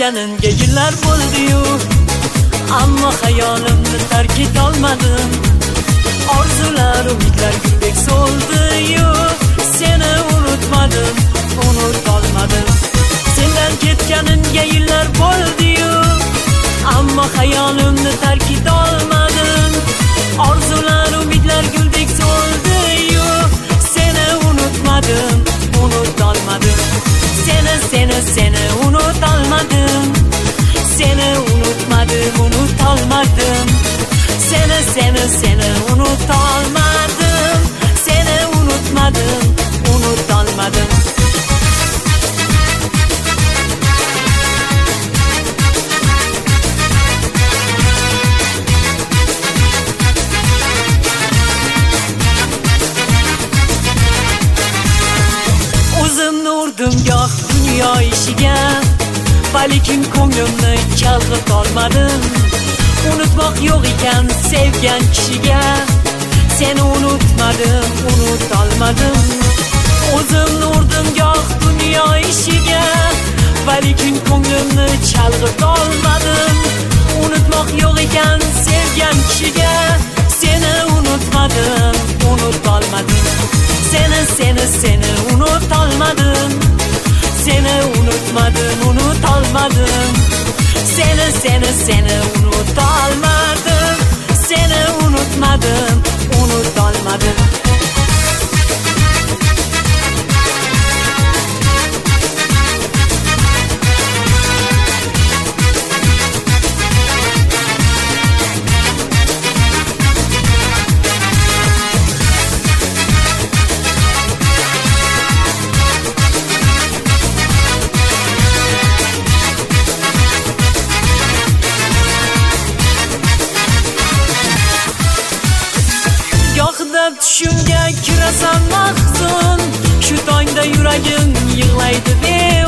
ketganingga yillar bo'ldi-yu, ammo xayolimni tark etolmadim. Orzular, umidlar guldek so'ldi-yu, seni unutmadim, unutolmadim. Sendan ketganingga yillar bo'ldi-yu, ammo xayolimni tark etolmadim. Orzular, umidlar guldek so'ldi-yu, seni unutmadim, unutolmadim. Seni unutolmadim. Seni unutmadim, unutolmadim. Seni unutolmadim. Seni unutmadim, unutolmadim. O'zimni urdim goh dunyo ishiga, balikim ko'nglimni chalg'itolmadim. Unutmoq yo'q ekan sevgan kishiga, seni unutmadim, unutolmadim. O'zimni urdim goh dunyo ishiga, balikim ko'nglimni chalg'itolmadim. Unutmoq yo'q ekan sevgan kishiga, seni unutmadim, unutolmadim. Seni unutolmadim. Seni unutmadim, unutolmadim. Seni unutolmadim. Seni unutmadim, unutolmadim. Tushimga kirasan mahzun, shu tongda yuragim yig'laydi